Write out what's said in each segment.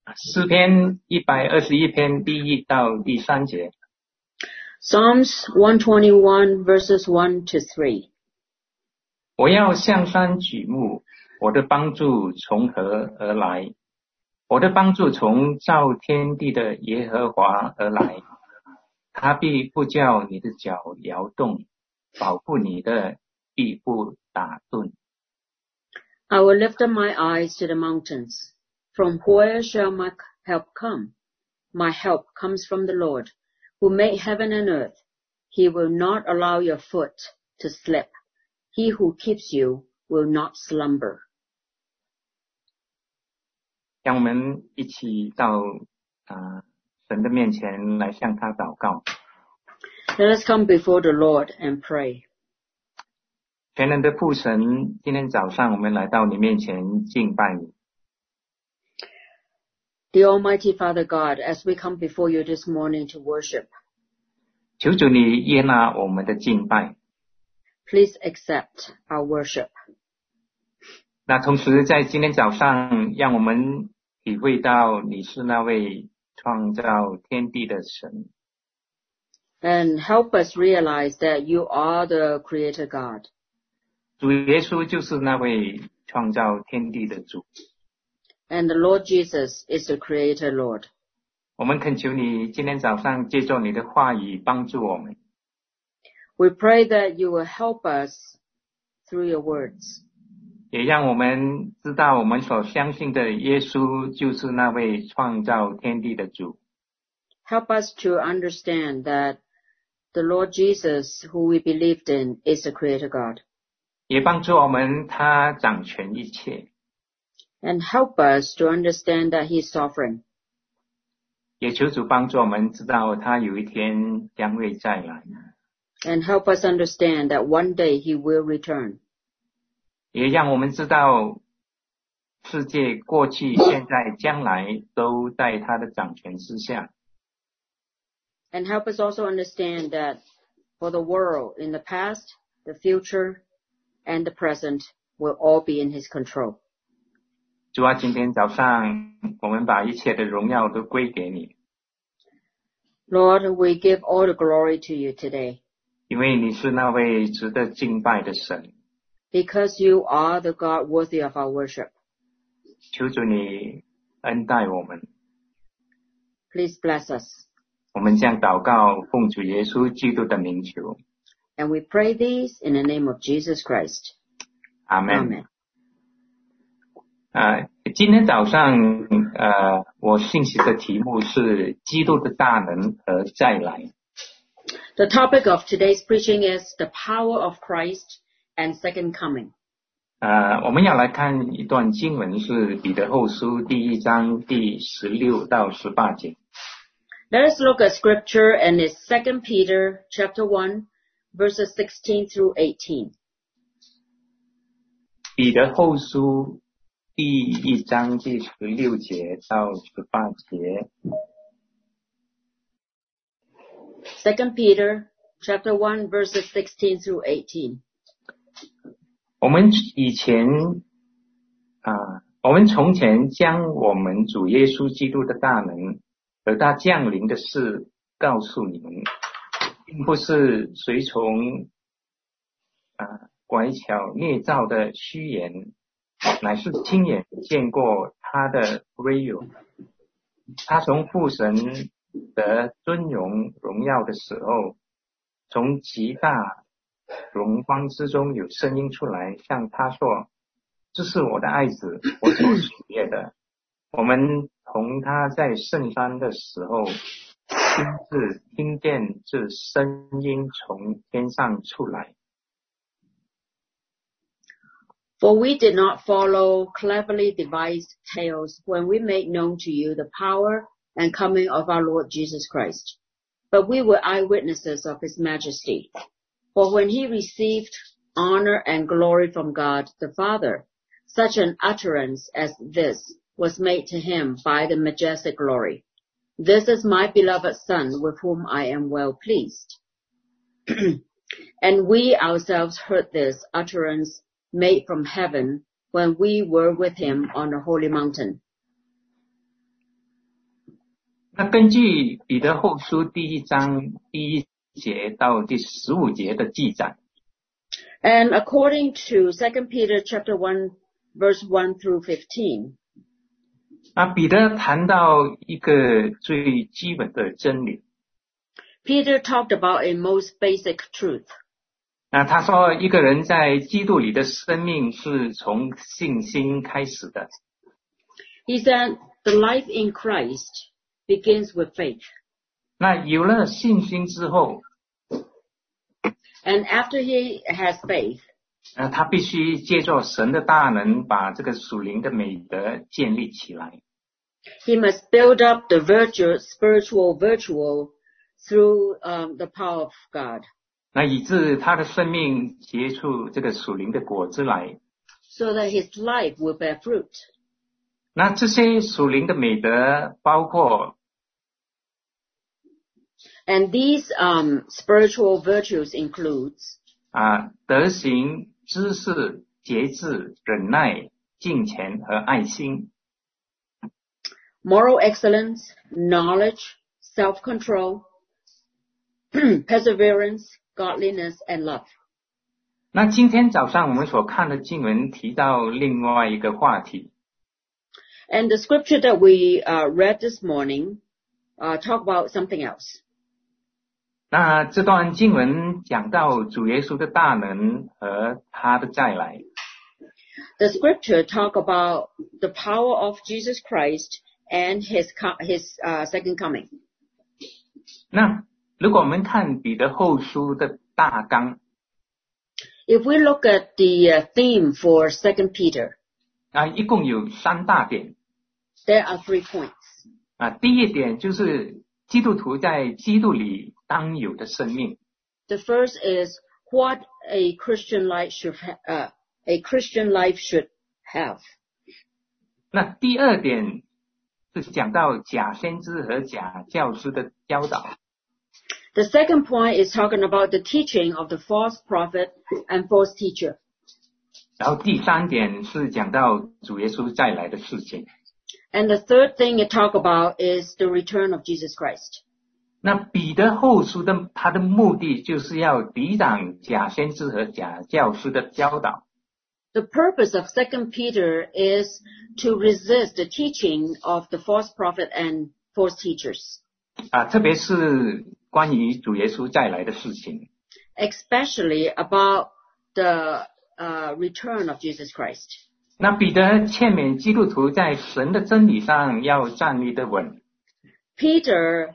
诗篇121篇第1到第3节。 Psalms 121 verses 1 to 3. 我要向山举目，我的帮助从何而来？我的帮助从造天地的耶和华而来。他必不叫你的脚摇动，保护你的必不打盹。 I will lift up my eyes to the mountains. From where shall my help come? My help comes from the Lord, who made heaven and earth. He will not allow your foot to slip. He who keeps you will not slumber. 让我们一起到神的面前来向他祷告。 Let us come before the Lord and pray. 全能的父神，今天早上我们来到你面前敬拜你。 The Almighty Father God, as we come before you this morning to worship, 求主你悦纳我们的敬拜。 please accept our worship. 那同时在今天早上，让我们体会到你是那位创造天地的神。 And help us realize that you are the Creator God. 主耶稣就是那位创造天地的主。 And the Lord Jesus is the Creator Lord. 我们恳求你今天早上借助你的话语帮助我们。 We pray that you will help us through your words. 也让我们知道我们所相信的耶稣就是那位创造天地的主。 Help us to understand that the Lord Jesus, who we believed in, is the Creator God. 也帮助我们他掌权一切。 And help us to understand that He is sovereign. 也求主帮助我们知道他有一天将会再来。 And help us understand that one day He will return. 也让我们知道世界过去、现在、将来都在他的掌权之下。 And help us also understand that for the world, in the past, the future, and the present, will all be in His control. 主啊，今天早上我们把一切的荣耀都归给你。 Lord, we give all the glory to you today. 因为你是那位值得敬拜的神。 Because you are the God worthy of our worship. 求主你恩待我们。 Please bless us. 我们将祷告奉主耶稣基督的名求。 And we pray these in the name of Jesus Christ. Amen. 今天早上我信息的题目是基督的大能和再来。 The topic of today's preaching is the power of Christ and second coming. 我们要来看一段经文，是彼得后书第1章第16到18节。 Let us look at scripture, and it's 2 Peter chapter 1, verses 16 through 18. 彼得后书第1章第16节到18节。 2 Peter chapter 1, verses 16 through 18. 我们从前将我们主耶稣基督的大能和他降临的事告诉你们，并不是随从拐巧捏造的虚言，乃是亲眼见过他的威荣。他从父神得尊荣荣耀的时候，从极大荣光之中有声音出来，向他说：“这是我的爱子，我所喜悦的。”我们同他在圣山的时候，亲自听见这声音从天上出来。 For we did not follow cleverly devised tales when we made known to you the power and coming of our Lord Jesus Christ, but we were eyewitnesses of His majesty. For when He received honor and glory from God the Father, such an utterance as this was made to Him by the majestic glory. This is my beloved Son, with whom I am well pleased. And we ourselves heard this utterance made from heaven when we were with Him on the holy mountain. 那根据彼得后书第1章第1节到第15节的记载， And according to 2 Peter chapter 1, verse 1 through 15, 那彼得谈到一个最基本的真理。 Peter talked about a most basic truth. 那他说，一个人在基督里的生命是从信心开始的。 He said, the life in Christ begins with faith. 那有了信心之后， And after he has faith, 他必须借着神的大能，把这个属灵的美德建立起来。 he must build up the spiritual virtue through the power of God, 那以致他的生命结出这个属灵的果子来。 so that his life will bear fruit. 那这些属灵的美德包括 And these spiritual virtues includes 德行、知识、节制、忍耐、敬虔和爱心。 moral excellence, knowledge, self-control, perseverance, godliness, and love. 那今天早上我们所看的经文提到另外一个话题， And the scripture that we read this morning talk about something else. 那这段经文讲到主耶稣的大能和他的再来。 The scripture talk about the power of Jesus Christ and his second coming. 那如果我们看彼得后书的大纲， If we look at the theme for 2 Peter, 一共有3大点。 there are 3 points. 第一点就是基督徒在基督里当有的生命。 The first is what a Christian life should have. 那第二点是讲到假先知和假教师的教导。 The second point is talking about the teaching of the false prophet and false teacher. 然后第3点是讲到主耶稣再来的事情。 And the third thing it talk about is the return of Jesus Christ. 那彼得后书的他的目的就是要抵挡假先知和假教师的教导。 The purpose of 2 Peter is to resist the teaching of the false prophet and false teachers. 特别是关于主耶稣再来的事情。 Especially about the return of Jesus Christ. 那彼得劝勉基督徒在神的真理上要站立得稳。 Peter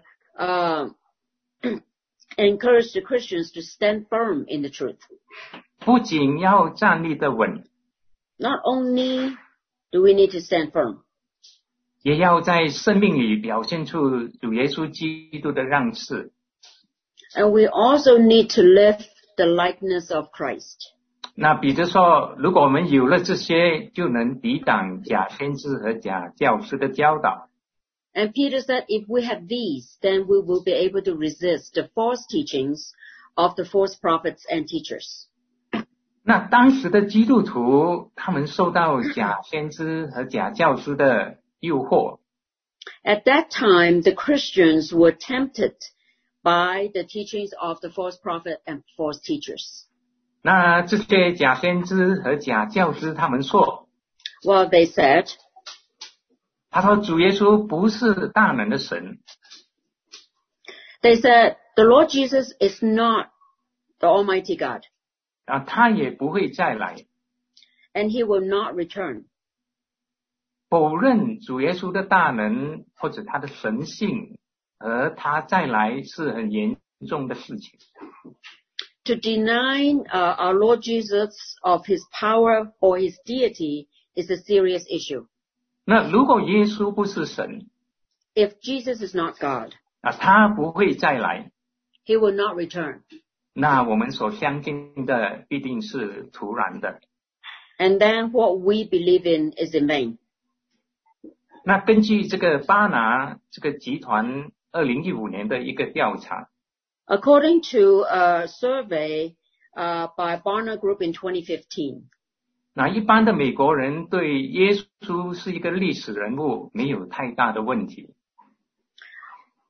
encouraged the Christians to stand firm in the truth. 不仅要站立得稳， Not only do we need to stand firm, 也要在生命里表现出主耶稣基督的样式。 and we also need to live the likeness of Christ. 那彼得说，如果我们有了这些，就能抵挡假先知和假教师的教导。 And Peter said, if we have these, then we will be able to resist the false teachings of the false prophets and teachers. 那当时的基督徒，他们受到假先知和假教师的诱惑。 At that time, the Christians were tempted by the teachings of the false prophet and false teachers. 那这些假先知和假教师他们说， Well, they said, 他说主耶稣不是大能的神， they said, the Lord Jesus is not the Almighty God, 他也不会再来， and he will not return. 否认主耶稣的大能或者他的神性，而他再来是很严重的事情。 To deny our Lord Jesus of his power or his deity is a serious issue. 那如果耶稣不是神， If Jesus is not God, 他不会再来， he will not return. 那我们所相信的必定是徒然的。 And then what we believe in is in vain. 那根据这个巴拿这个集团2015年的一个调查， According to a survey by Barna Group in 2015, 那一般的美国人对耶稣是一个历史人物没有太大的问题。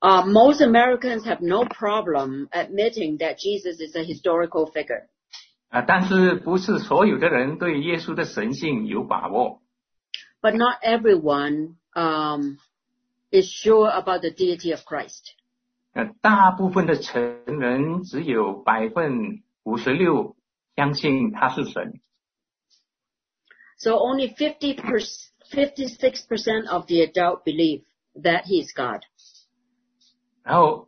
Most Americans have no problem admitting that Jesus is a historical figure. 但是不是所有的人对耶稣的神性有把握。 But not everyone is sure about the deity of Christ. 大部分的成人只有56%相信他是神。 So only 56% of the adult believe that he is God. 然后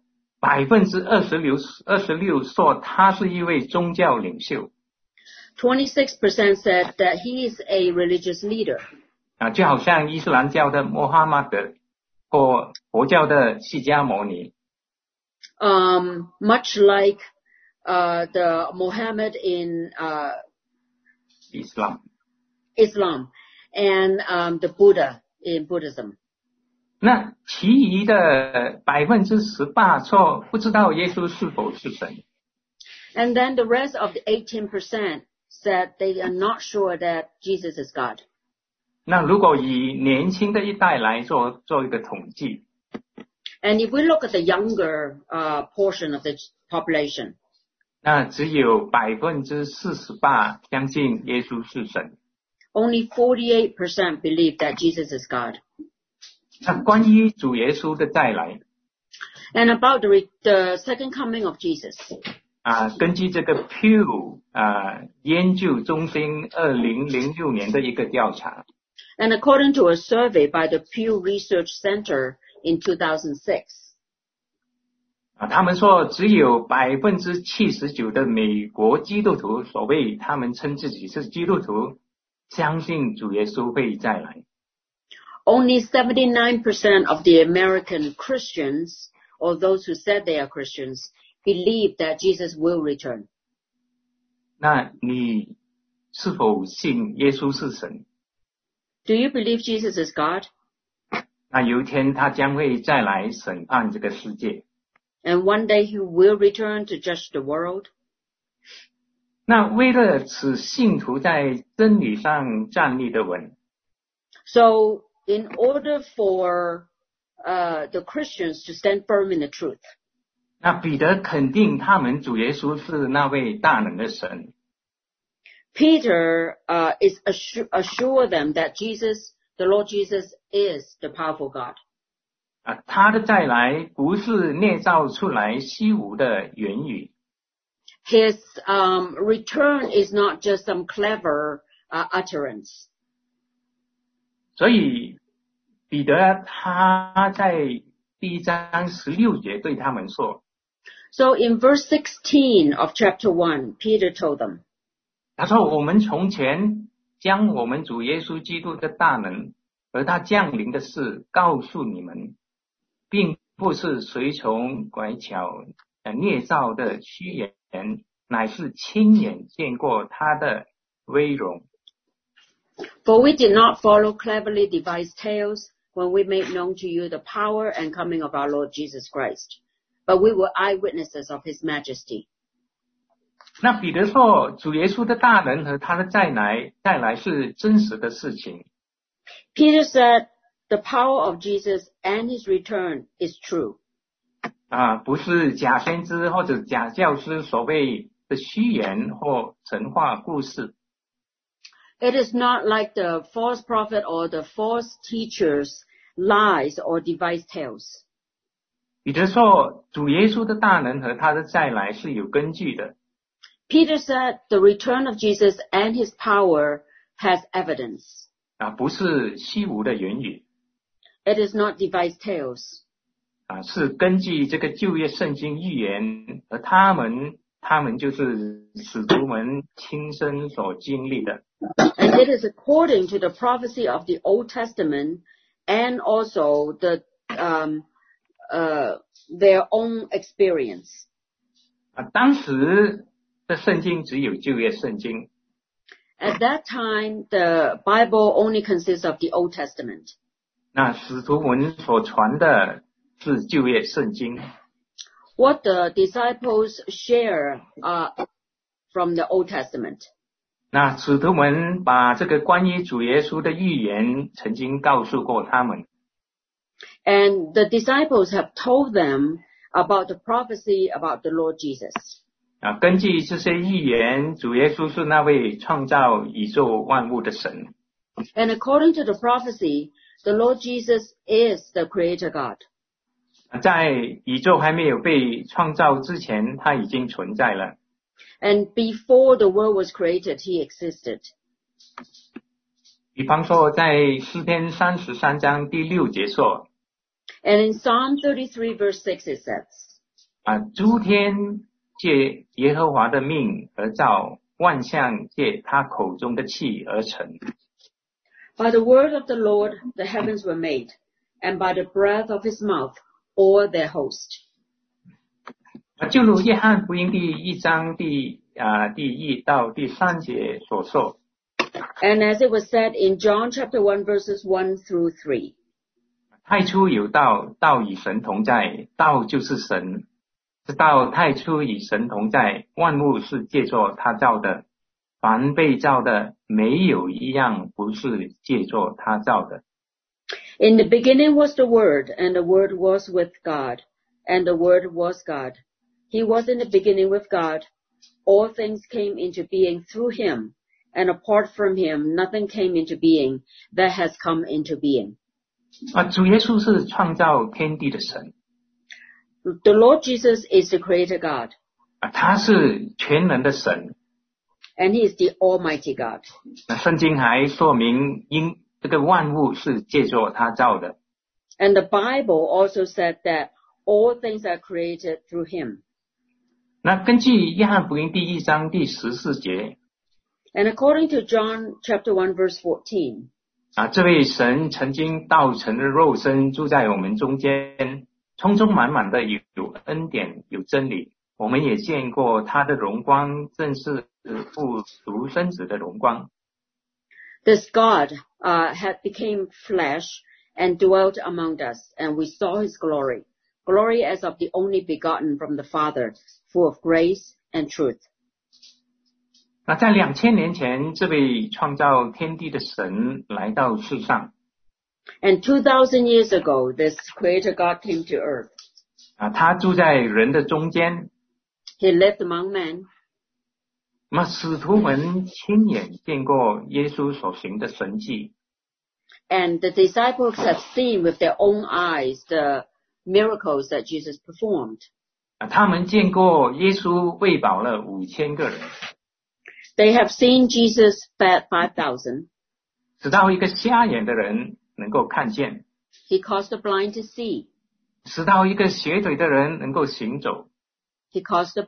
26%说他是一位宗教领袖。 26% said that he is a religious leader. 就好像伊斯兰教的穆罕默德或佛教的释迦牟尼。 Much like the Muhammad in Islam and the Buddha in Buddhism. 那其余的18%说不知道耶稣是否是神。 And then the rest of the 18% said they are not sure that Jesus is God. 那如果以年轻的一代来做一个统计。 And if we look at the younger portion of the population, 那只有48%相信耶稣是神。 Only 48% believe that Jesus is God. 那关于主耶稣的再来 And about the second coming of Jesus. 根据这个 Pew 研究中心2006年的一个调查。 And according to a survey by the Pew Research Center in 2006. 他们说只有79%的美国基督徒，所谓他们称自己是基督徒，相信主耶稣会再来。 Only 79% of the American Christians, or those who said they are Christians, believe that Jesus will return. 那你是否信耶稣是神？ Do you believe Jesus is God? 那有一天他将会再来审判这个世界。 And one day he will return to judge the world. 那为了使信徒在真理上站立得稳。 So in order for the Christians to stand firm in the truth. 那彼得肯定他们主耶稣是那位大能的神。 Peter is assure them that the Lord Jesus is the powerful God. 他的再来不是捏造出来虚无的言语。 His return is not just some clever utterance. 所以彼得他在第1章16节对他们说。 So in verse 16 of chapter 1, Peter told them. 他说我们从前将我们主耶稣基督的大能和他降临的事告诉你们，并不是随从拐巧捏造的虚言，乃是亲眼见过他的威荣。 For we did not follow cleverly devised tales when we made known to you the power and coming of our Lord Jesus Christ, but we were eyewitnesses of his majesty. 那彼得说主耶稣的大能和他的再来是真实的事情。 Peter said the power of Jesus and his return is true. 不是假先知或者假教师所谓的虚言或神话故事。 It is not like the false prophet or the false teachers' lies or devised tales. 彼得说主耶稣的大能和他的再来是有根据的。 Peter said the return of Jesus and his power has evidence. 不是虚无的言语。 It is not devised tales. 是根据这个旧约圣经预言，而他们就是使徒们亲身所经历的。 And it is according to the prophecy of the Old Testament and also their own experience. 当时的圣经只有旧约圣经。 At that time, the Bible only consists of the Old Testament. 那使徒们所传的是旧约圣经。 What the disciples share from the Old Testament. 那使徒们把这个关于主耶稣的预言曾经告诉过他们。 And the disciples have told them about the prophecy about the Lord Jesus. 根据这些预言，主耶稣是那位创造宇宙万物的神。 And according to the prophecy, the Lord Jesus is the Creator God. 在宇宙还没有被创造之前，他已经存在了。 And before the world was created, He existed. 比方说，在诗篇33章第6节说， And in Psalm 33 verse 6 it says, 诸天借耶和华的命而造，万象借他口中的气而成。 By the word of the Lord the heavens were made, and by the breath of His mouth all their host. 就如约翰福音第1章第1到第3节所说， And as it was said in John chapter 1 verses 1 through 3, 太初有道，道与神同在，道就是神。这道太初与神同在，万物是借着他造的，凡被造的，没有一样不是借着他造的。 In the beginning was the Word, and the Word was with God, and the Word was God. He was in the beginning with God. All things came into being through Him, and apart from Him, nothing came into being that has come into being. 主耶稣是创造天地的神， The Lord Jesus is the Creator God, 他是全能的神。 and He is the Almighty God. 圣经还说明，这个万物是借着他造的。 And the Bible also said that all things are created through Him. 那根据约翰福音第1章第14节， And according to John chapter 1 verse 14, 这位神曾经道成的肉身住在我们中间，充充满满的有恩典有真理，我们也见过他的荣光，正是父独生子的荣光。 this God had become flesh and dwelt among us, and we saw His glory, glory as of the only begotten from the Father, full of grace and truth. 那在2000年前，这位创造天地的神来到世上， And 2,000 years ago, this Creator God came to earth. 他住在人的中间。 He lived among men, 那么使徒们亲眼见过耶稣所行的神迹， and the disciples have seen with their own eyes the miracles that Jesus performed. 他们见过耶稣喂饱了5000个人， They have seen Jesus fed 5,000. 直到一个瞎眼的人能够看见， He caused the blind to see. 直到一个瘸腿的人能够行走， He caused the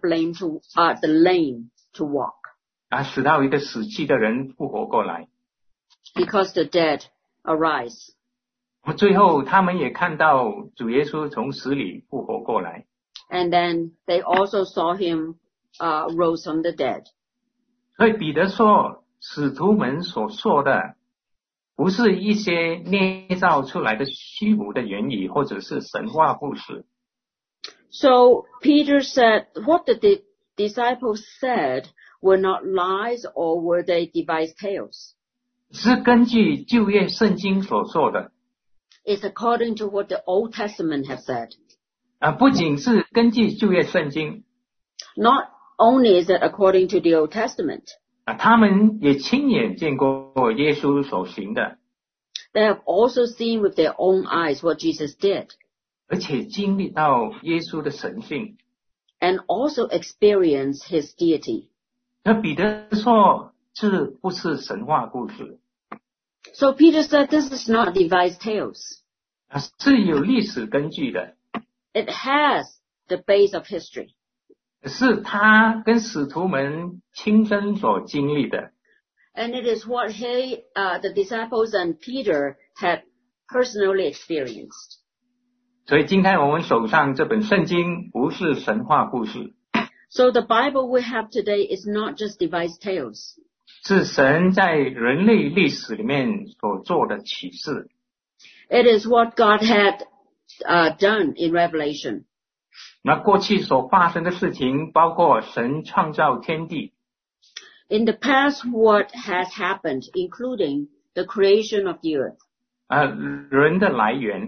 lame to walk. 使到一个死气的人复活过来。 He caused the dead arise. 最后他们也看到主耶稣从死里复活过来。 And then they also saw Him rose from the dead. 所以彼得说，使徒们所说的不是一些捏造出来的虚无的言语，或者是神话故事。 So Peter said, what the disciples said were not lies, or were they devised tales? 是根据旧约圣经所说的， It's according to what the Old Testament has said. 不仅是根据旧约圣经， Not only is it according to the Old Testament, 他们也亲眼见过耶稣所行的， they have also seen with their own eyes what Jesus did, 而且经历到耶稣的神性。 and also experienced His deity. 那彼得说，这不是神话故事， So Peter said, this is not devised tales. 是有历史根据的， It has the base of history. 是他跟使徒们亲身所经历的。 And it is what the disciples and Peter had personally experienced. 所以今天我们手上这本圣经不是神话故事， So the Bible we have today is not just devised tales. 是神在人类历史里面所做的启示。 It is what God had done in Revelation. 那过去所发生的事情，包括神创造天地， In the past, what has happened, including the creation of the earth, 人的来源，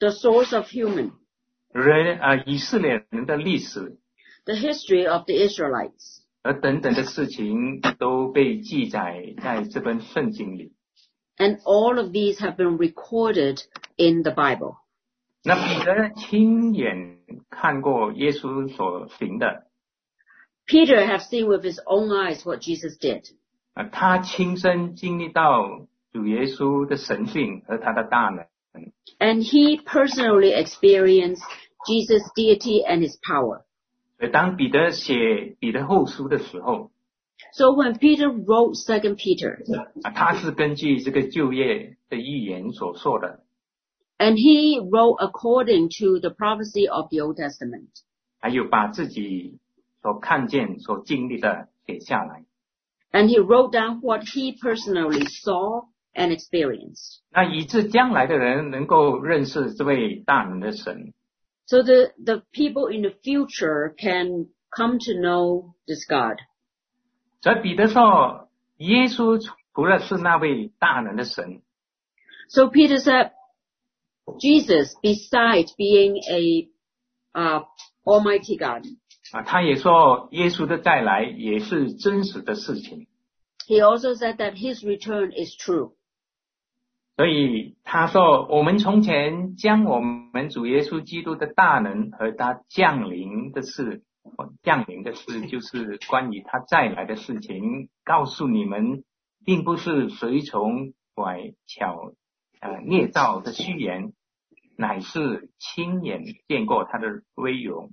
the source of human, 以色列人的历史 the history of the Israelites, 而等等的事情都被记载在这本圣经里。 and all of these have been recorded in the Bible. 那彼得亲眼看过耶稣所行的， Peter have seen with his own eyes what Jesus did. 他亲身经历到主耶稣的神性和他的大能。 And he personally experienced Jesus' deity and his power. 所以当彼得写彼得后书的时候， So when Peter wrote 2 Peter, 他是根据这个旧约的预言所说的， and he wrote according to the prophecy of the Old Testament. 还有把自己所看见所经历的写下来。 And he wrote down what he personally saw and experienced. 那以致将来的人能够认识这位大能的神。 So the people in the future can come to know this God. 所以彼得说，耶稣除了是那位大能的神， So Peter said, Jesus, besides being a Almighty God, 他也说耶稣的再来也是真实的事情。 he also said that his return is true. 所以他说，我们从前将我们主耶稣基督的大能和他降临的事就是关于他再来的事情，告诉你们，并不是随从拐巧捏造的虚言，乃是亲眼见过他的威荣。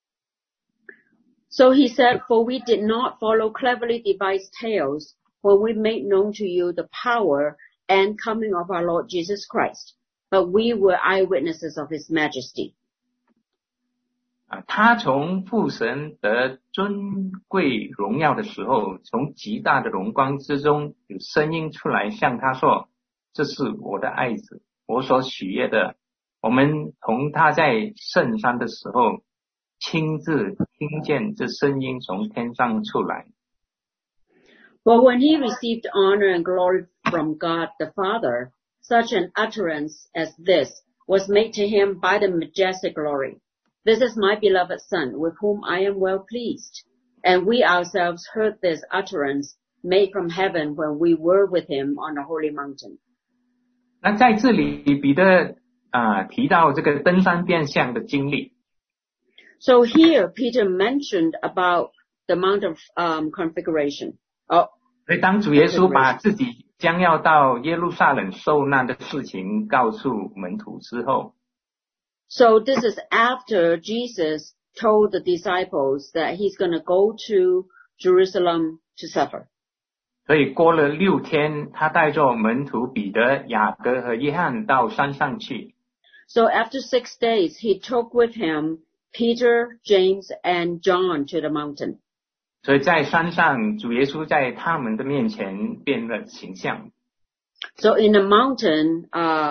So he said, for we did not follow cleverly devised tales when we made known to you the power and coming of our Lord Jesus Christ, but we were eyewitnesses of his majesty. 他从父神得尊贵荣耀的时候，从极大的荣光之中有声音出来向他说，这是我的爱子，我所喜悦的。我们同他在圣山的时候，亲自听见这声音从天上出来。 For when he received honor and glory from God the Father, such an utterance as this was made to him by the majestic glory. This is my beloved Son, with whom I am well pleased. And we ourselves heard this utterance made from heaven when we were with him on the holy mountain. 那在这里，彼得提到这个登山变相的经历。 So here Peter mentioned about the Mount of Configuration. 所以当主耶稣把自己将要到耶路撒冷受难的事情告诉门徒之后， So this is after Jesus told the disciples that he's going to go to Jerusalem to suffer. 所以过了6天，他带着门徒彼得、雅各和约翰到山上去。 So after 6 days, he took with him Peter, James, and John to the mountain. 所以在山上，主耶稣在他们的面前变了形象。 So in the mountain,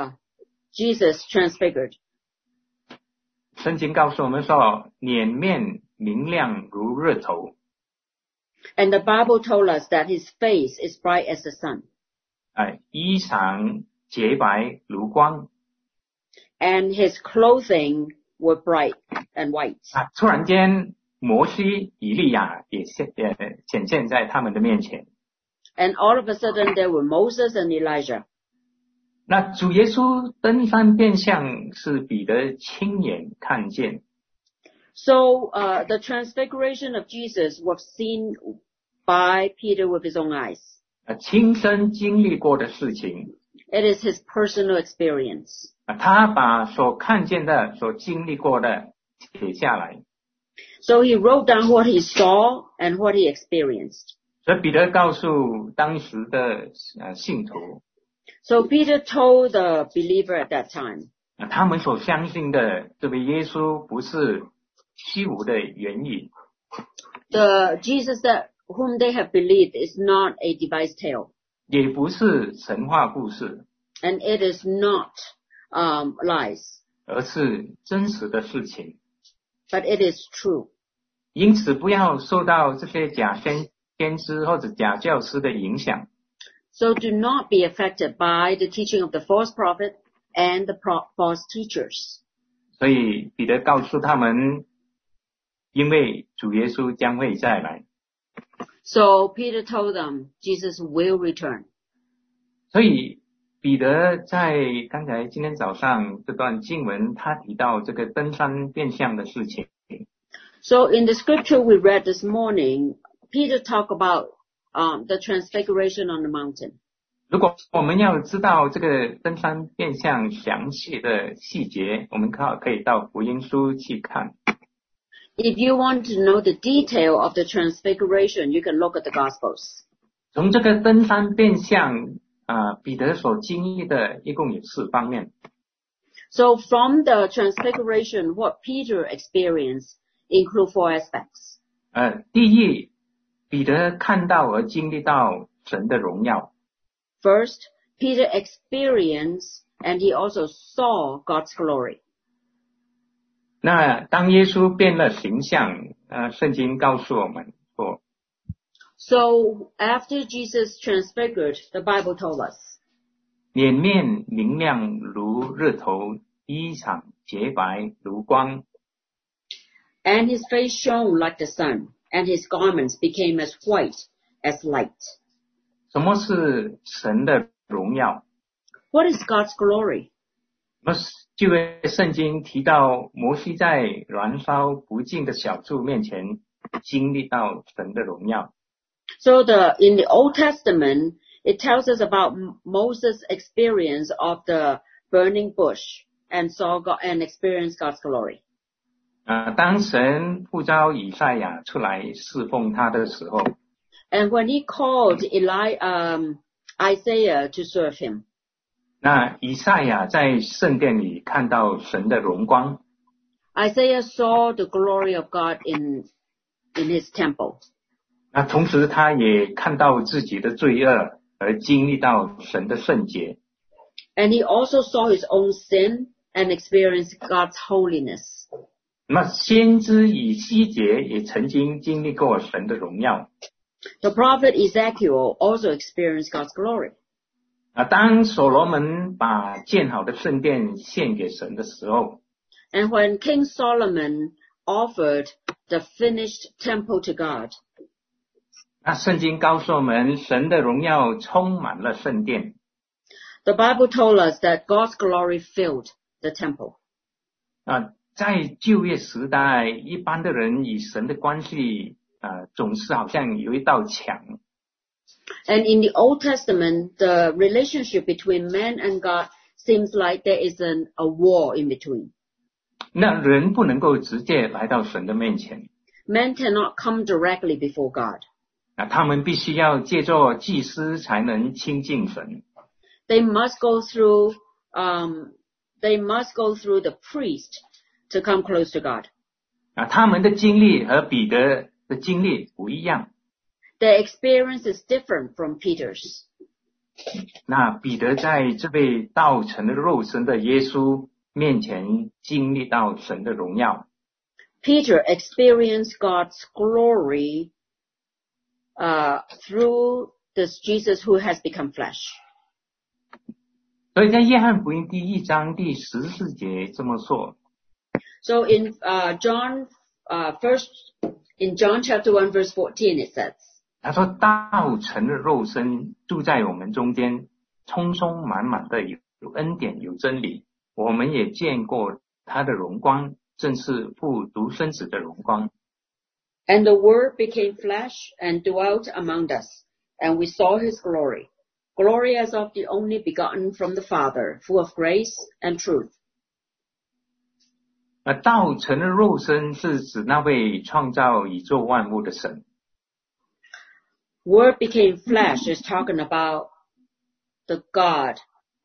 Jesus transfigured. 圣经告诉我们说，脸面明亮如日头， And the Bible told us that his face is bright as the sun. 衣裳洁白如光。 And his clothing were bright and white. 突然间，摩西、以利亚也显现在他们的面前。 And all of a sudden there were Moses and Elijah. 那主耶稣登山变相是彼得亲眼看见。 So the transfiguration of Jesus was seen by Peter with his own eyes. 亲身经历过的事情。 It is his personal experience. 他把所看见的、所经历过的写下来。 So he wrote down what he saw and what he experienced. 所以彼得告诉当时的信徒， So Peter told the believer at that time, 他们所相信的这位耶稣不是虚无的言语， the Jesus that whom they have believed is not a devised tale, 也不是神话故事， and it is not lies, 而是真实的事情。 but it is true. 因此，不要受到这些假先知或者假教师的影响。 So do not be affected by the teaching of the false prophet and the false teachers. 所以彼得告诉他们，因为主耶稣将会再来。 So Peter told them, Jesus will return. 所以彼得在刚才今天早上这段经文，他提到这个登山变相的事情。 So in the scripture we read this morning, Peter talked about the transfiguration on the mountain. 如果我们要知道这个登山变相详细的细节，我们可以到福音书去看。 If you want to know the detail of the transfiguration, you can look at the Gospels. 从这个登山变相彼得所经历的一共有4方面。 So from the transfiguration, what Peter experienced include 4 aspects. 第一，彼得看到和经历到神的荣耀。 First, Peter experienced and he also saw God's glory. 那当耶稣变了形象，圣经告诉我们说 So after Jesus transfigured, the Bible told us, 脸面明亮如日头，衣裳洁白如光。 and his face shone like the sun, and his garments became as white as light. 什么是神的荣耀？ What is God's glory? 旧约圣经提到摩西在燃烧不尽的小柱面前经历到神的荣耀。 So in the Old Testament, it tells us about Moses' experience of the burning bush and saw God and experienced God's glory. 当神呼召以赛亚出来侍奉他的时候， And when he called Isaiah to serve him, 那以赛亚在圣殿里看到神的荣光。 Isaiah saw the glory of God in his temple. 那同时他也看到自己的罪恶，而经历到神的圣洁。 And he also saw his own sin and experienced God's holiness. 那先知以西结也曾经经历过神的荣耀。 The prophet Ezekiel also experienced God's glory. 当所罗门把建好的圣殿献给神的时候， And when King Solomon offered the finished temple to God, 那圣经告诉我们，神的荣耀充满了圣殿。 the Bible told us that God's glory filled the temple. 在旧约时代，一般的人与神的关系总是好像有一道墙。 And in the Old Testament, the relationship between man and God seems like there is a wall in between. 那人不能够直接来到神的面前。 Man cannot come directly before God. 他们必须要借着祭司才能亲近神。 They must go through the priest to come close to God. 他们的经历和彼得的经历不一样。 Their experience is different from Peter's. 那彼得在这位道成的肉身的耶稣面前经历到神的荣耀。 Peter experienced God's glory through this Jesus who has become flesh. 所以在约翰福音第1章第14节这么说。 So in John chapter 1 verse 14 it says, 他说道成的肉身住在我们中间，充充满满的有恩典有真理，我们也见过他的荣光，正是父独生子的荣光。 And the Word became flesh and dwelt among us, and we saw his glory, glory as of the only begotten from the Father, full of grace and truth. 道成的肉身是指那位创造宇宙万物的神。 Word became flesh is talking about the God,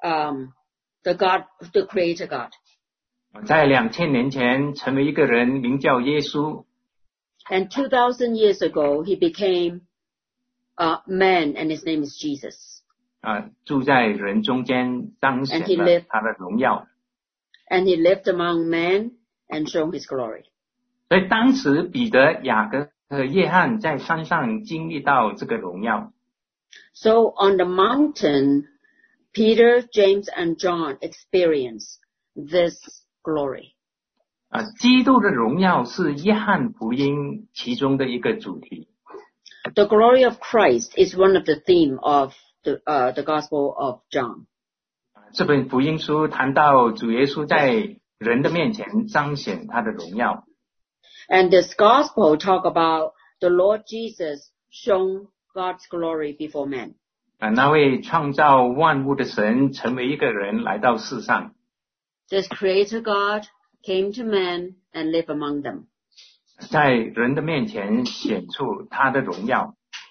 the Creator God. 在2000年前成为一个人，名叫耶稣。 And 2,000 years ago, he became a man, and his name is Jesus. 住在人中间，彰显了他的荣耀。 And he lived among men and showed his glory. 所以当时彼得、雅各和约翰在山上经历到这个荣耀。 So on the mountain, Peter, James, and John experience this glory. 基督的荣耀是约翰福音其中的一个主题。 The glory of Christ is one of the theme of the Gospel of John. 这本福音书谈到主耶稣在人的面前彰显他的荣耀。 And this Gospel talk about the Lord Jesus showing God's glory before men. 那位创造万物的神成为一个人来到世上。 This Creator God came to men and lived among them. 在人的面前显出他的荣耀。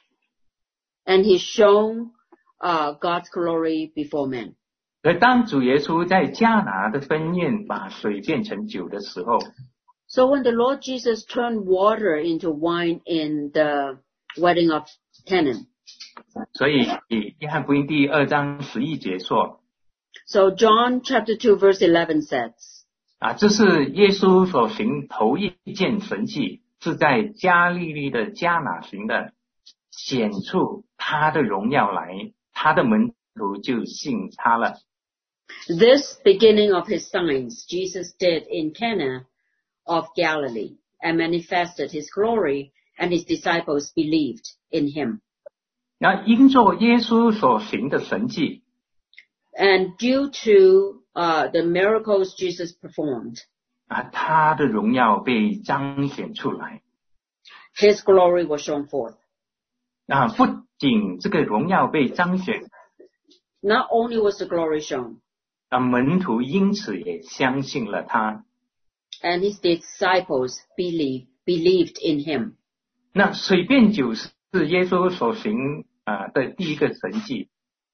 And he shone God's glory before men. 而当主耶稣在迦拿的婚宴把水变成酒的时候， So when the Lord Jesus turned water into wine in the wedding of Cana. 所以以约翰福音第2章11节说， So John chapter 2 verse 11 says, 这是耶稣所行头一件神迹，是在加利利的迦拿行的，显出他的荣耀来，他的门徒就信他了。 This beginning of his signs Jesus did in Cana of Galilee and manifested his glory, and his disciples believed in him. 因着耶稣所行的神迹， And due to the miracles Jesus performed, 他的荣耀被彰显出来。 his glory was shown forth. 不仅这个荣耀被彰显， Not only was the glory shown, 门徒因此也相信了他。 and his disciples believed in him. 那水变酒是耶稣所行的第一个神迹。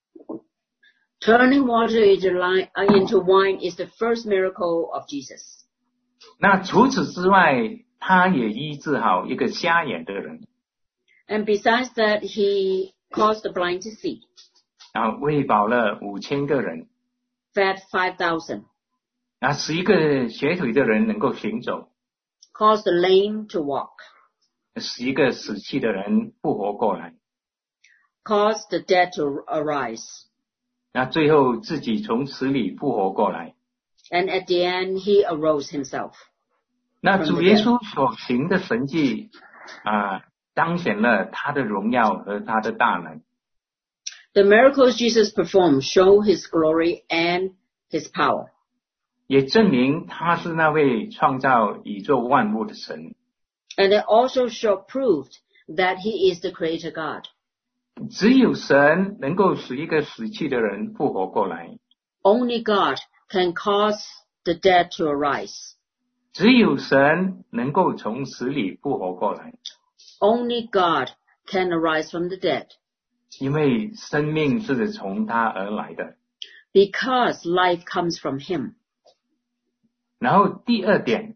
Turning water into wine is the first miracle of Jesus. 那除此之外，他也医治好一个瞎眼的人， And besides that, he caused the blind to see, 喂饱了5000个人， fed 5,000, 使一个瘸腿的人能够行走， caused the lame to walk, 使一个死气的人复活过来， caused the dead to arise. 最后自己从死里复活过来。 And at the end, he arose himself. 主耶稣所行的神迹彰显了他的荣耀和他的大能。 The miracles Jesus performed show his glory and his power. 也证明他是那位创造宇宙万物的神。 And it also proved that he is the Creator God. 只有神能够使一个死去的人复活过来。 Only God can cause the dead to arise. 只有神能够从死里复活过来。 Only God can arise from the dead. 因为生命是从他而来的。 Because life comes from him. 然后第二点，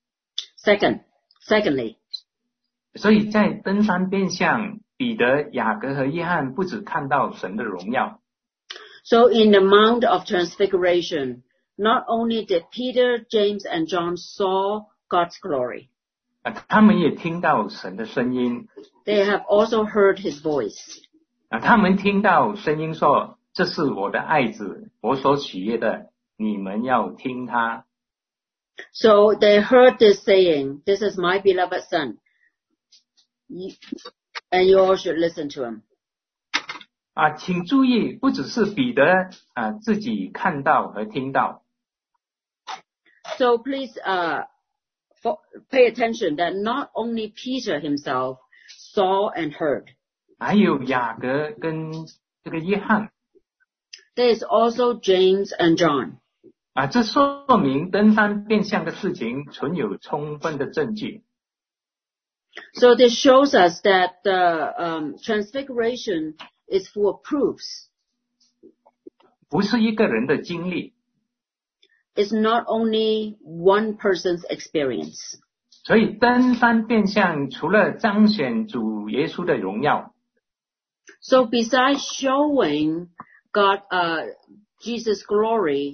Secondly, 所以在登山变相，彼得、雅各和约翰不只看到神的荣耀， so in the Mount of Transfiguration, not only did Peter, James, and John saw God's glory, 他们也听到神的声音， they have also heard his voice. 他们听到声音说：“这是我的爱子，我所喜悦的，你们要听他。” So they heard this saying, "This is my beloved son, and you all should listen to him." 请注意，不只是彼得自己看到和听到， So please pay attention that not only Peter himself saw and heard, 还有雅各跟这个约翰。 there is also James and John. 这说明登山变相的事情存有充分的证据。 So this shows us that the transfiguration is full of proofs. 不是一个人的经历， It's not only one person's experience. 所以登山变相除了彰显主耶稣的荣耀， So besides showing God, Jesus' glory,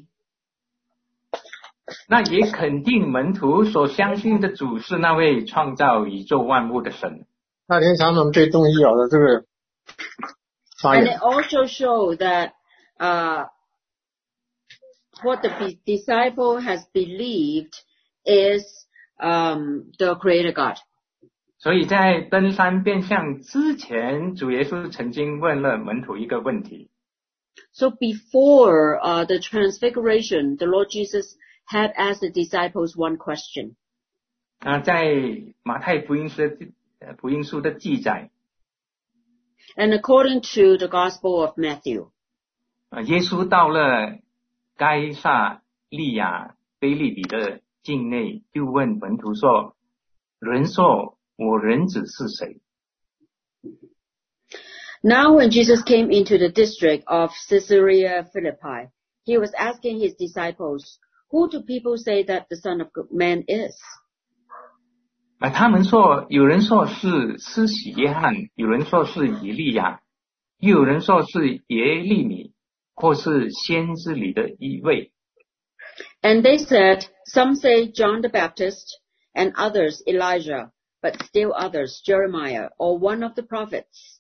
那也肯定门徒所相信的主是那位创造宇宙万物的神。 那天长们最重要的这个发 and 言 it also shows that what the disciple has believed is the Creator God. 所以在登山变相之前，主耶稣曾经问了门徒一个问题。 So before the transfiguration, the Lord Jesus had asked the disciples one question. 在马太福音书的记载， And according to the Gospel of Matthew, 耶稣到了该撒利亚腓立比的境内，就问门徒说：“人说我人子是谁？” Now when Jesus came into the district of Caesarea Philippi, he was asking his disciples, "Who do people say that the Son of Man is?" 他们说，有人说是施洗约翰，有人说是以利亚，又有人说是耶利米，或是先知里的一位。 And they said, "Some say John the Baptist, and others Elijah, but still others Jeremiah, or one of the prophets."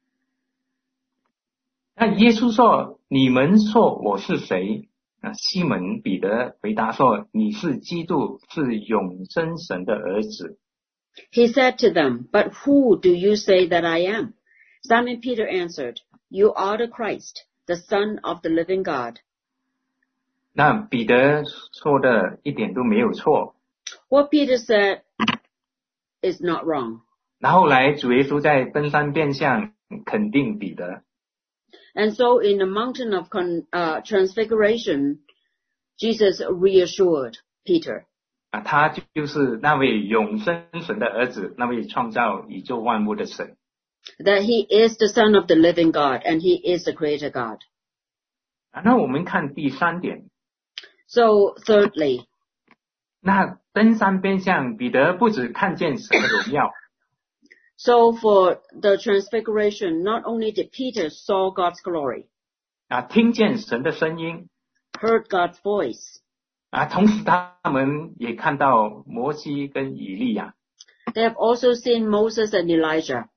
那耶稣说：“你们说我是谁？”西门彼得回答说：“你是基督，是永生神的儿子。” He said to them, "But who do you say that I am?" Simon Peter answered, "You are the Christ, the Son of the living God." 那彼得说的一点都没有错。 What Peter said is not wrong. 然后来主耶稣在登山变相肯定彼得。 And so in the mountain of transfiguration, Jesus reassured Peter. 他就是那位永生神的儿子，那位创造宇宙万物的神。 That he is the Son of the living God, and he is the Creator God. 那我们看第三点。 So thirdly, 那登山变相，彼得不只看见神的荣耀。 so for the transfiguration, not only did Peter saw God's glory, 听见神的声音。 heard God's voice, 同时他们也看到摩西跟以利亚。 they have also seen Moses and Elijah.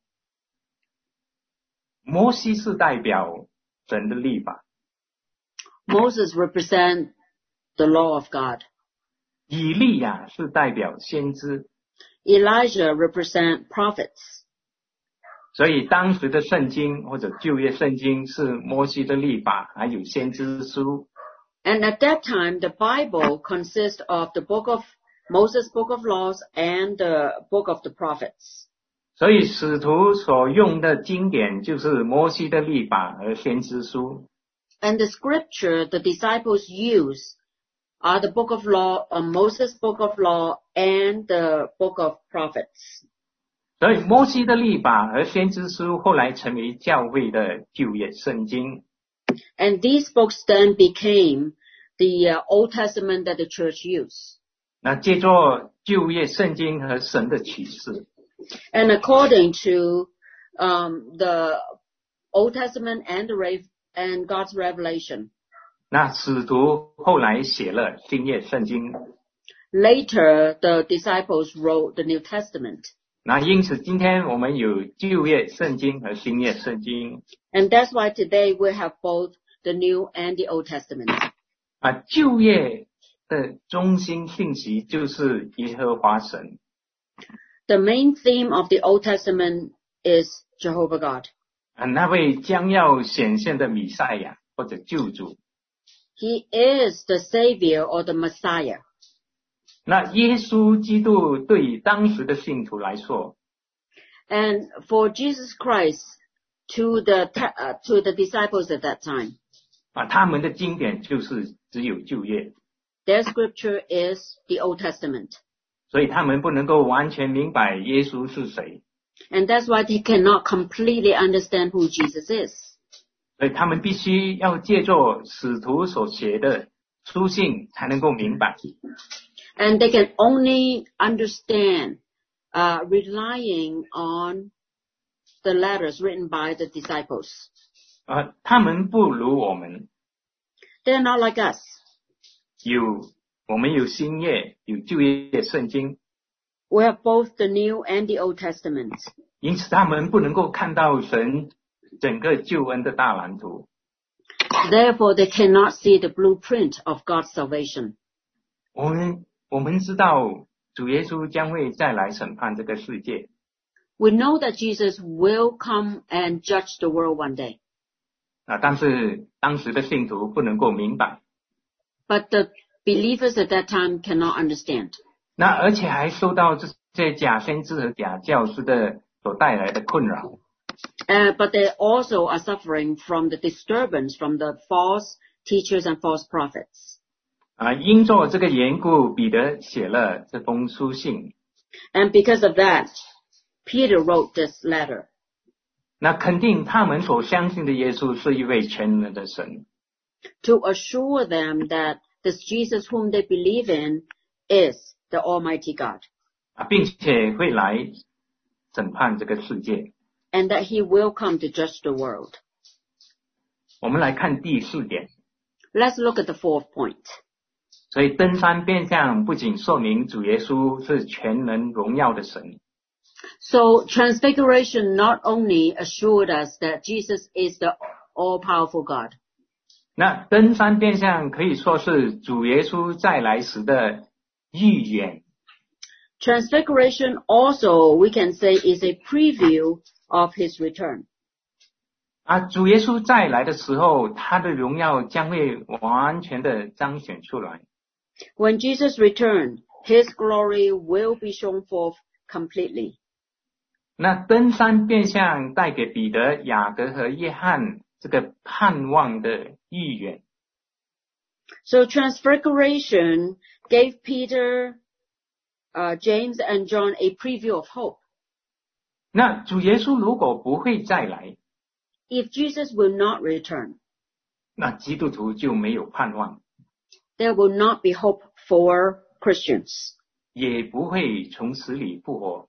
摩西是代表神的律法， Moses represents the law of God. 以利亚是代表先知。 Elijah represents prophets. 所以当时的圣经或者旧约圣经是摩西的律法，还有先知书。 And at that time, the Bible consists of the book of Moses' book of laws and the book of the prophets. 所以使徒所用的经典就是摩西的律法和先知书。 And the scripture the disciples use are the book of law, Moses' book of law and the book of prophets. 所以摩西的律法和先知书后来成为教会的旧约圣经。 And these books then became the Old Testament that the church used. 那借着旧约圣经和神的启示， And according to the Old Testament and and God's revelation, 那使徒后来写了新约圣经。 later the disciples wrote the New Testament. 那因此今天我们有旧约圣经和新约圣经。 And that's why today we have both the New and the Old Testament. 旧约的中心信息就是耶和华神。 The main theme of the Old Testament is Jehovah God. 那位将要显现的弥赛亚或者救主。 He is the Savior or the Messiah. 那耶稣基督对当时的信徒来说， And for Jesus Christ to the disciples at that time, 他们的经典就是只有旧约， their scripture is the Old Testament. 所以他们不能够完全明白耶稣是谁， And that's why they cannot completely understand who Jesus is. 所以他们必须要借助使徒所写的书信才能够明白。 And they can only understand relying on the letters written by the disciples. 他们不如我们， They're not like us. 我们有新约，有旧约圣经， We have both the New and the Old Testament. 因此他们不能够看到神整个救恩的大蓝图。 Therefore, they cannot see the blueprint of God's salvation. 我们知道主耶稣将会再来审判这个世界。 We know that Jesus will come and judge the world one day. 但是当时的信徒不能够明白。 But the believers at that time cannot understand. 而且还受到这些假先知和假教师的所带来的困扰。 But they also are suffering from the disturbance from the false teachers and false prophets. 因着这个缘故，彼得写了这封书信。 And because of that, Peter wrote this letter. 肯定他们所相信的耶稣是一位全能的神。 To assure them that this Jesus whom they believe in is the Almighty God. 并且会来审判这个世界。 And that he will come to judge the world. 我们来看第4点。 Let's look at the 4th point. 所以登山变像不仅说明主耶稣是全能荣耀的神。 So transfiguration not only assured us that Jesus is the all-powerful God. 登山变像可以说是主耶稣再来时的预言。 Transfiguration also, we can say, is a preview of his return. 主耶稣再来的时候，他的荣耀将会完全的彰显出来。 When Jesus returns, his glory will be shown forth completely. 登山变像带给彼得、雅各和约翰这个盼望的预言。 So transfiguration gave Peter, James and John a preview of hope. 主耶稣如果不会再来， If Jesus will not return, 基督徒就没有盼望， there will not be hope for Christians. 也不会从死里复活。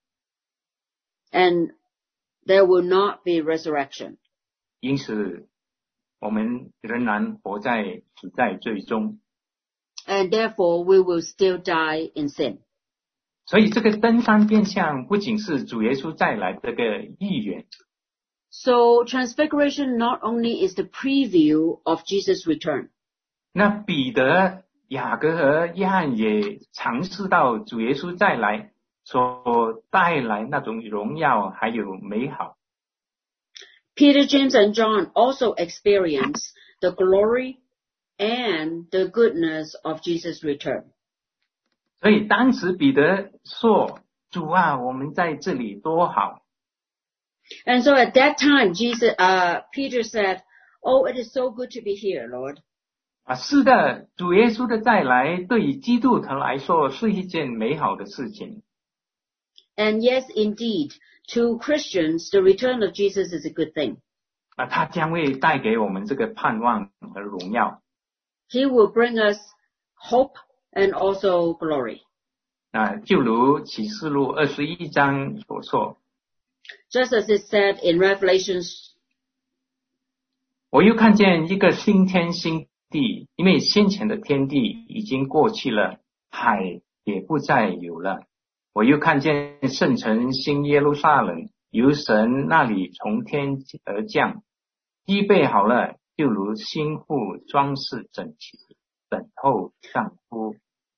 And there will not be resurrection. 因此，我们仍然死在罪中。 And therefore we will still die in sin. 所以这个登山变像不仅是主耶稣再来这个预言。 So transfiguration not only is the preview of Jesus' return. 彼得、雅各和约翰也尝试到主耶稣再来所带来那种荣耀还有美好。 Peter, James, and John also experienced the glory and the goodness of Jesus' return. 所以当时彼得说：“主啊，我们在这里多好。” And so at that time, Peter said, "Oh, it is so good to be here, Lord." 是的，主耶稣的再来对于基督徒来说是一件美好的事情。 And yes, indeed, to Christians, the return of Jesus is a good thing. 他将会带给我们这个盼望和荣耀。 He will bring us hope and also glory. 就如启示录21章所说。 Just as it said in Revelations, 我又看见一个新天新地，因为先前的天地已经过去了，海也不再有了。我又看见圣城新耶路撒冷由神那里从天而降，预备好了，就如新妇装饰整齐，等候丈夫。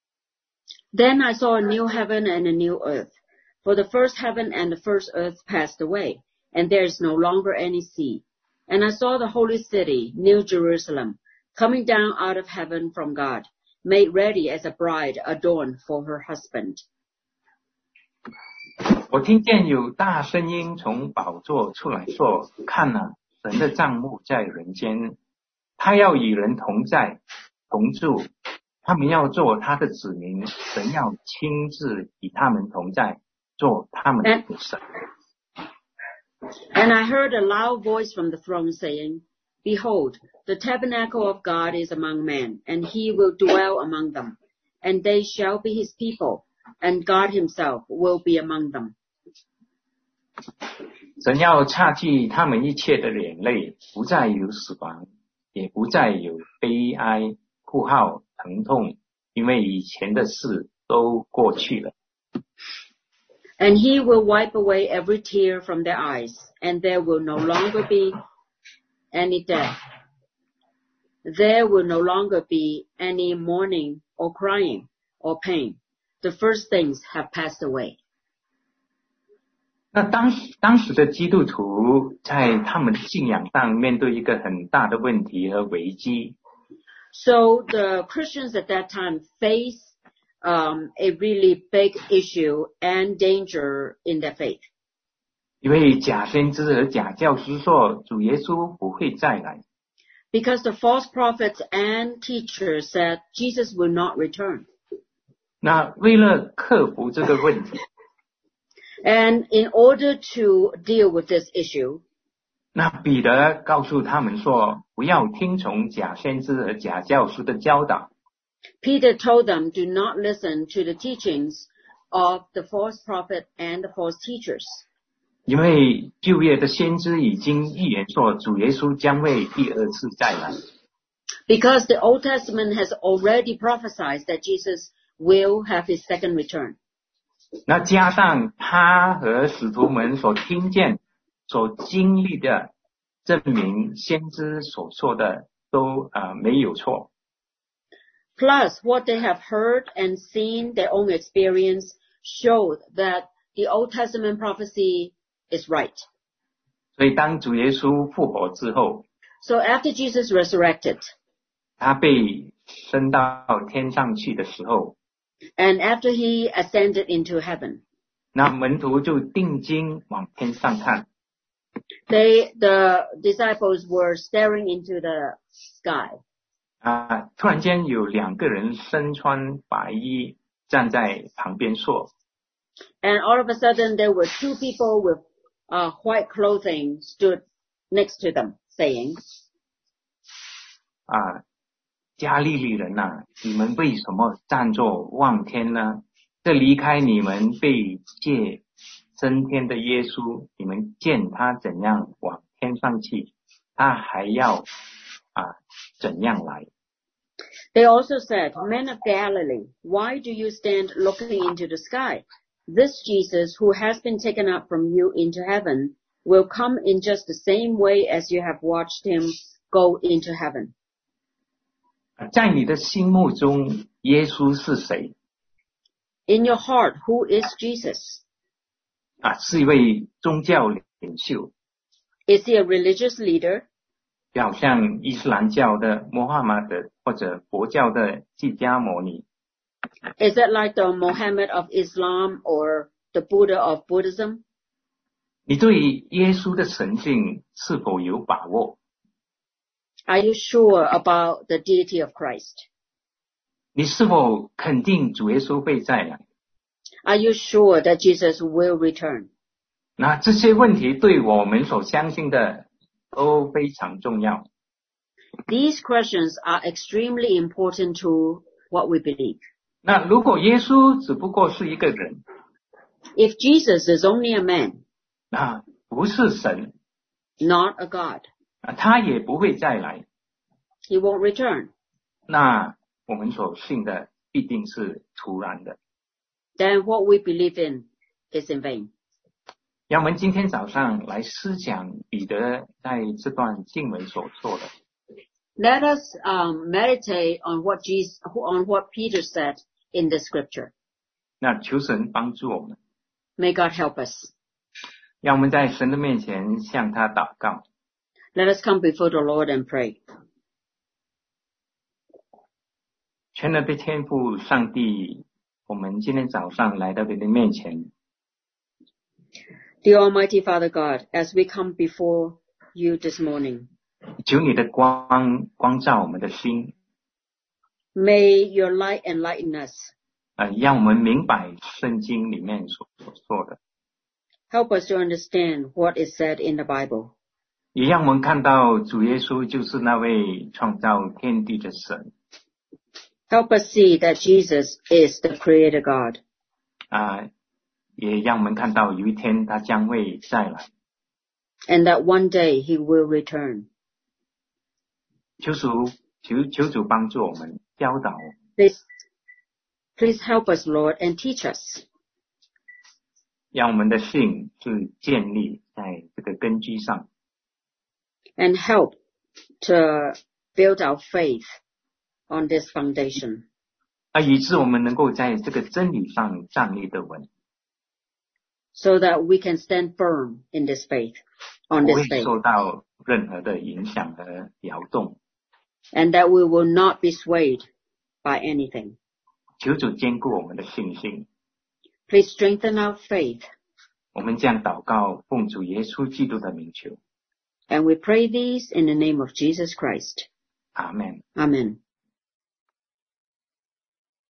Then I saw a new heaven and a new earth. For the first heaven and the first earth passed away, and there is no longer any sea. And I saw the holy city, New Jerusalem, coming down out of heaven from God, made ready as a bride adorned for her husband. 我听见有大声音从宝座出来说：“看啊，神的帐幕在人间，他要与人同在，同住，他们要做他的子民，神要亲自与他们同在。” And I heard a loud voice from the throne saying, "Behold, the tabernacle of God is among men, and he will dwell among them, and they shall be his people, and God himself will be among them." 神要擦去他们一切的眼泪，不再有死亡，也不再有悲哀、哭号、疼痛，因为以前的事都过去了。 And he will wipe away every tear from their eyes, and there will no longer be any death, there will no longer be any mourning or crying or pain. The first things have passed away. 那当时的基督徒在他们的信仰上面对一个很大的问题和危机。 So the Christians at that time faced a really big issue and danger in their faith. 因为假先知和假教师说主耶稣不会再来。 Because the false prophets and teachers said Jesus will not return. 那为了克服这个问题， And in order to deal with this issue, 那彼得告诉他们说，不要听从假先知和假教师的教导。 Peter told them, do not listen to the teachings of the false prophet and the false teachers. 因为旧约的先知已经预言说主耶稣将会第二次再来。 Because the Old Testament has already prophesied that Jesus will have his second return. 那加上他和使徒们所听见、所经历的，证明先知所说的都没有错。 Plus, what they have heard and seen, their own experience, showed that the Old Testament prophecy is right. 所以当主耶稣复活之后， So after Jesus resurrected, 他被升到天上去的时候， and after he ascended into heaven, 那门徒就定睛往天上看， the disciples were staring into the sky. 突然间有两个人身穿白衣站在旁边说， And all of a sudden there were two people with white clothing stood next to them, saying, 加利利人啊，你们为什么站作望天呢？这离开你们被借升天的耶稣，你们见他怎样往天上去，他还要怎样来？ They also said, Men of Galilee, why do you stand looking into the sky? This Jesus who has been taken up from you into heaven will come in just the same way as you have watched him go into heaven. 在你的心目中，耶稣是谁？ In your heart, who is Jesus? 是一位宗教领袖， Is he a religious leader? 就好像伊斯兰教的穆罕默德或者佛教的释迦牟尼。 Is that like the Muhammad of Islam or the Buddha of Buddhism? 你对耶稣的神性是否有把握？ Are you sure about the deity of Christ? 你是否肯定主耶稣会再来？ Are you sure that Jesus will return? 那这些问题对我们所相信的都非常重要。 These questions are extremely important to what we believe. 那如果耶稣只不过是一个人， If Jesus is only a man, 那不是神， not a God, 他也不会再来， he won't return. 那我们所信的必定是徒然的。 Then what we believe in is in vain. 让我们今天早上来思想彼得在这段经文所做的。 Let us meditate on what Peter said in the scripture. 那求神帮助我们， May God help us. 让我们在神的面前向他祷告。 Let us come before the Lord and pray. 全能的天父上帝，我们今天早上来到你的面前， Dear Almighty Father God, as we come before you this morning, 求你的光照我们的心， may your light enlighten us. 让我们明白圣经里面所说的， Help us to understand what is said in the Bible. 也让我们看到主耶稣就是那位创造天地的神。 Help us see that Jesus is the Creator God. 也让我们看到有一天他将会再来。 And that one day he will return. 求主帮助我们，教导我们， Please help us, Lord, and teach us. 让我们的信是建立在这个根基上。 And help to build our faith on this foundation. 以致我们能够在这个真理上站立得稳， So that we can stand firm in this faith, on 不 this 会 faith. 受到任何的影响和摇动。 And that we will not be swayed by anything. 求主坚固我们的信心。 Please strengthen our faith. 我们将祷告，奉主耶稣基督的名求。 And we pray these in the name of Jesus Christ. Amen. Amen.